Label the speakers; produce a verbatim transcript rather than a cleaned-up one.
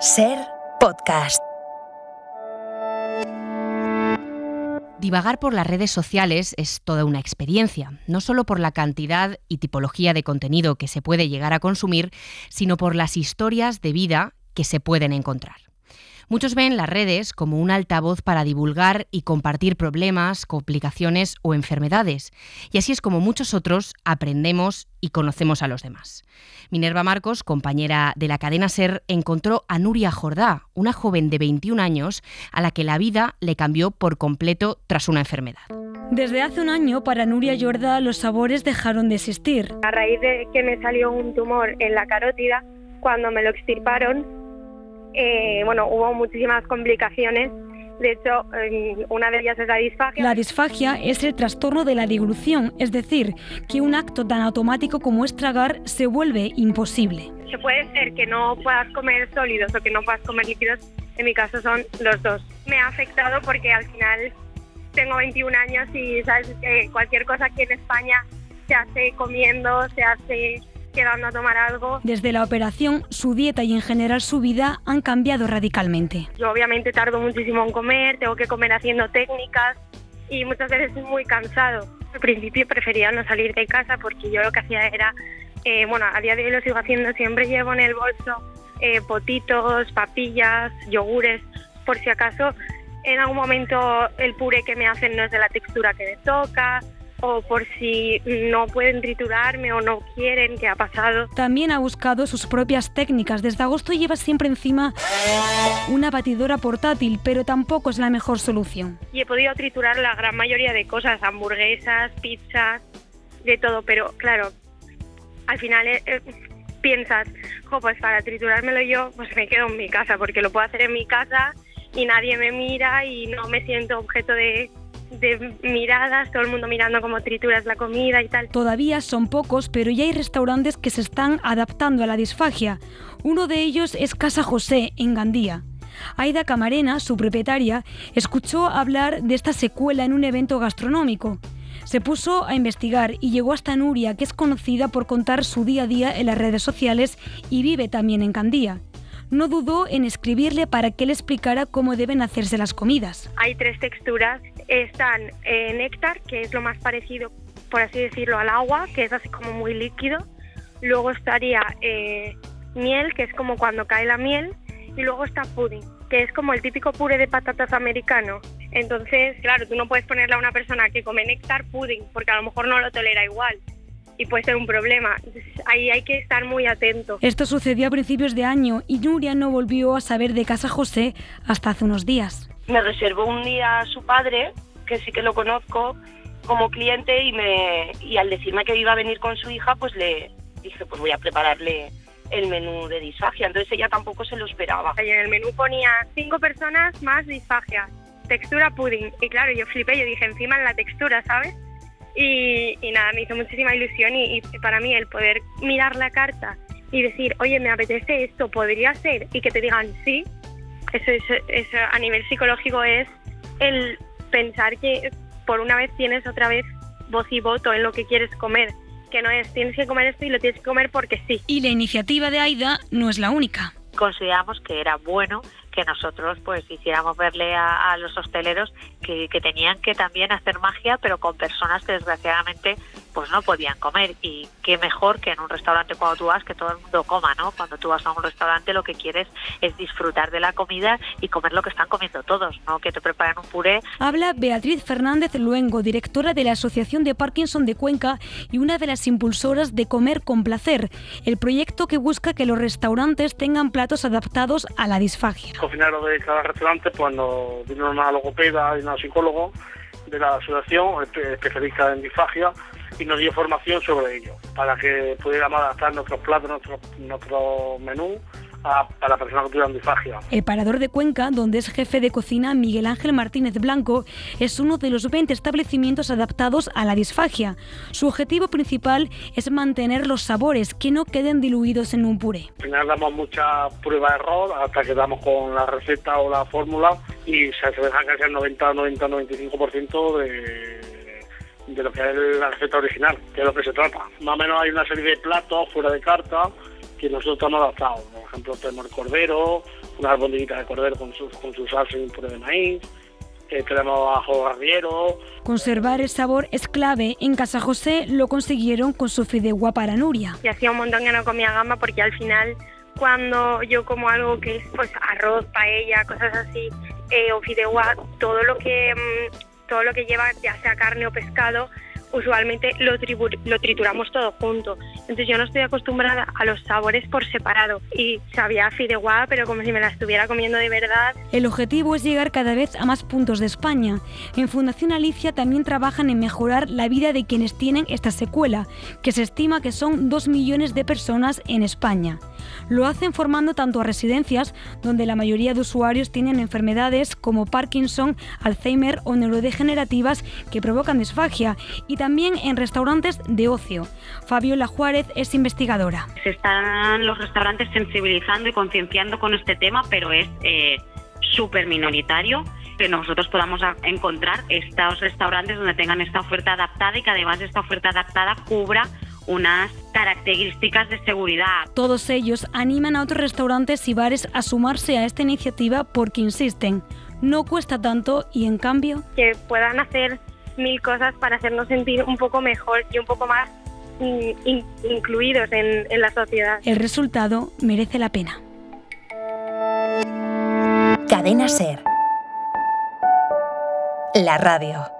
Speaker 1: Ser podcast.
Speaker 2: Divagar por las redes sociales es toda una experiencia, no solo por la cantidad y tipología de contenido que se puede llegar a consumir, sino por las historias de vida que se pueden encontrar. Muchos ven las redes como un altavoz para divulgar y compartir problemas, complicaciones o enfermedades, y así es como muchos otros aprendemos y conocemos a los demás. Minerva Marcos, compañera de la cadena SER, encontró a Núria Jordà, una joven de veintiún años a la que la vida le cambió por completo tras una enfermedad.
Speaker 3: Desde hace un año, para Núria Jordà, los sabores dejaron de existir.
Speaker 4: A raíz de que me salió un tumor en la carótida, cuando me lo extirparon, eh, bueno, hubo muchísimas complicaciones. De hecho, una de ellas es la disfagia.
Speaker 3: La disfagia es el trastorno de la deglución, es decir, que un acto tan automático como es tragar se vuelve imposible.
Speaker 4: Se puede ser que no puedas comer sólidos o que no puedas comer líquidos, en mi caso son los dos. Me ha afectado porque al final tengo veintiún años y sabes que cualquier cosa aquí en España se hace comiendo, se hace quedando a tomar algo.
Speaker 3: Desde la operación, su dieta y en general su vida han cambiado radicalmente.
Speaker 4: Yo obviamente tardo muchísimo en comer, tengo que comer haciendo técnicas y muchas veces es muy cansado. Al principio prefería no salir de casa porque yo lo que hacía era, eh, bueno, a día de hoy lo sigo haciendo, siempre llevo en el bolso eh, potitos, papillas, yogures, por si acaso en algún momento el puré que me hacen no es de la textura que me toca, o por si no pueden triturarme o no quieren, ¿qué ha pasado?
Speaker 3: También ha buscado sus propias técnicas. Desde agosto lleva siempre encima una batidora portátil, pero tampoco es la mejor solución.
Speaker 4: Y he podido triturar la gran mayoría de cosas, hamburguesas, pizzas, de todo, pero claro, al final eh, eh, piensas, jo, pues para triturármelo yo, pues me quedo en mi casa, porque lo puedo hacer en mi casa y nadie me mira y no me siento objeto de... de miradas, todo el mundo mirando cómo trituras la comida y tal.
Speaker 3: Todavía son pocos, pero ya hay restaurantes que se están adaptando a la disfagia. Uno de ellos es Casa José, en Gandía. Aida Camarena, su propietaria, escuchó hablar de esta secuela en un evento gastronómico. Se puso a investigar y llegó hasta Núria, que es conocida por contar su día a día en las redes sociales y vive también en Gandía. No dudó en escribirle para que le explicara cómo deben hacerse las comidas.
Speaker 4: Hay tres texturas. Están eh, néctar, que es lo más parecido, por así decirlo, al agua, que es así como muy líquido. Luego estaría eh, miel, que es como cuando cae la miel. Y luego está pudding, que es como el típico puré de patatas americano. Entonces, claro, tú no puedes ponerle a una persona que come néctar pudding, porque a lo mejor no lo tolera igual. Y puede ser un problema. Entonces, ahí hay que estar muy atento.
Speaker 3: Esto sucedió a principios de año y Núria no volvió a saber de Casa José hasta hace unos días.
Speaker 5: Me reservó un día a su padre, que sí que lo conozco, como cliente y, me, y al decirme que iba a venir con su hija, pues le dije, pues voy a prepararle el menú de disfagia. Entonces ella tampoco se lo esperaba.
Speaker 4: Y en el menú ponía cinco personas más disfagia, textura pudding. Y claro, yo flipé, yo dije, encima en la textura, ¿sabes? Y, y nada, me hizo muchísima ilusión y, y para mí el poder mirar la carta y decir, oye, me apetece esto, podría ser, y que te digan sí, eso, es, eso a nivel psicológico es el pensar que por una vez tienes otra vez voz y voto en lo que quieres comer, que no es tienes que comer esto y lo tienes que comer porque sí.
Speaker 3: Y la iniciativa de Aida no es la única.
Speaker 6: Consideramos que era bueno que nosotros pues hiciéramos verle a, a los hosteleros que, que tenían que también hacer magia, pero con personas que desgraciadamente pues no podían comer. Y qué mejor que en un restaurante cuando tú vas, que todo el mundo coma, ¿no? Cuando tú vas a un restaurante lo que quieres es disfrutar de la comida y comer lo que están comiendo todos, no que te preparen un puré.
Speaker 3: Habla Beatriz Fernández Luengo, directora de la Asociación de Parkinson de Cuenca y una de las impulsoras de Comer con Placer, el proyecto que busca que los restaurantes tengan platos adaptados a la disfagia.
Speaker 7: El cocinero de cada restaurante pues nos vino una logopeda y una psicólogo de la asociación, especialista en disfagia, y nos dio formación sobre ello, para que pudiéramos adaptar nuestros platos, nuestro, nuestro menú a, a la persona que tuviera disfagia.
Speaker 3: El Parador de Cuenca, donde es jefe de cocina Miguel Ángel Martínez Blanco, es uno de los veinte establecimientos adaptados a la disfagia. Su objetivo principal es mantener los sabores, que no queden diluidos en un puré.
Speaker 7: Al final damos mucha prueba de error hasta que damos con la receta o la fórmula y se deja casi el noventa, noventa, noventa y cinco por ciento de... de lo que es la receta original, que es lo que se trata. Más o menos hay una serie de platos fuera de carta que nosotros estamos adaptados. Por ejemplo, tenemos el cordero, una albondiguita de cordero con su, con su salsa y un puré de maíz. Eh, tenemos ajo arriero.
Speaker 3: Conservar el sabor es clave. En Casa José lo consiguieron con su fideuá para Nuria.
Speaker 4: Y hacía un montón que no comía gamba porque al final, cuando yo como algo que es pues arroz, paella, cosas así, eh, o fideuá, todo lo que mmm, todo lo que lleva, ya sea carne o pescado, usualmente lo, tribu lo trituramos todo junto. Entonces yo no estoy acostumbrada a los sabores por separado y sabía fideuá, pero como si me la estuviera comiendo de verdad.
Speaker 3: El objetivo es llegar cada vez a más puntos de España. En Fundación Alicia también trabajan en mejorar la vida de quienes tienen esta secuela, que se estima que son dos millones de personas en España. Lo hacen formando tanto a residencias, donde la mayoría de usuarios tienen enfermedades como Parkinson, Alzheimer o neurodegenerativas que provocan disfagia, y también en restaurantes de ocio. Fabiola Juárez es investigadora.
Speaker 1: Se están los restaurantes sensibilizando y concienciando con este tema, pero es eh, súper minoritario que nosotros podamos encontrar estos restaurantes donde tengan esta oferta adaptada y que además esta oferta adaptada cubra unas características de seguridad.
Speaker 3: Todos ellos animan a otros restaurantes y bares a sumarse a esta iniciativa porque insisten, no cuesta tanto y en cambio...
Speaker 4: Que puedan hacer mil cosas para hacernos sentir un poco mejor y un poco más in, incluidos en, en la sociedad.
Speaker 3: El resultado merece la pena.
Speaker 8: Cadena SER. La radio.